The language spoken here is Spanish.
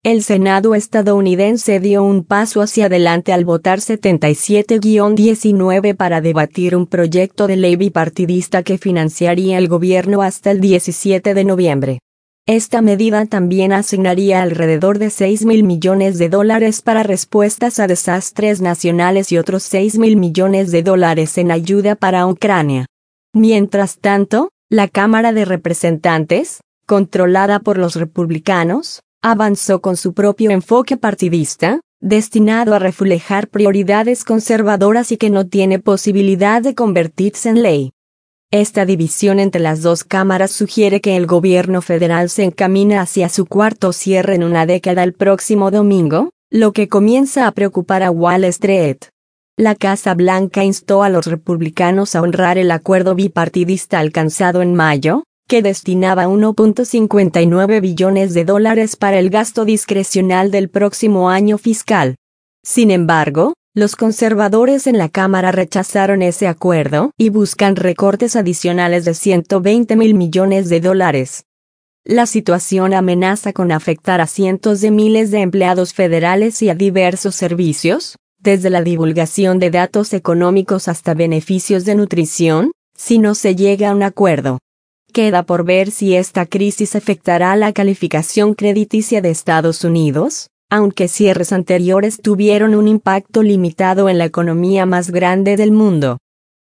El Senado estadounidense dio un paso hacia adelante al votar 77-19 para debatir un proyecto de ley bipartidista que financiaría el gobierno hasta el 17 de noviembre. Esta medida también asignaría alrededor de $6.000 millones para respuestas a desastres nacionales y otros $6.000 millones en ayuda para Ucrania. Mientras tanto, la Cámara de Representantes, controlada por los republicanos, avanzó con su propio enfoque partidista, destinado a reflejar prioridades conservadoras y que no tiene posibilidad de convertirse en ley. Esta división entre las dos cámaras sugiere que el gobierno federal se encamina hacia su cuarto cierre en una década el próximo domingo, lo que comienza a preocupar a Wall Street. La Casa Blanca instó a los republicanos a honrar el acuerdo bipartidista alcanzado en mayo, que destinaba $1.59 billones para el gasto discrecional del próximo año fiscal. Sin embargo, los conservadores en la Cámara rechazaron ese acuerdo y buscan recortes adicionales de $120.000 millones. La situación amenaza con afectar a cientos de miles de empleados federales y a diversos servicios, desde la divulgación de datos económicos hasta beneficios de nutrición, si no se llega a un acuerdo. Queda por ver si esta crisis afectará la calificación crediticia de Estados Unidos, aunque cierres anteriores tuvieron un impacto limitado en la economía más grande del mundo.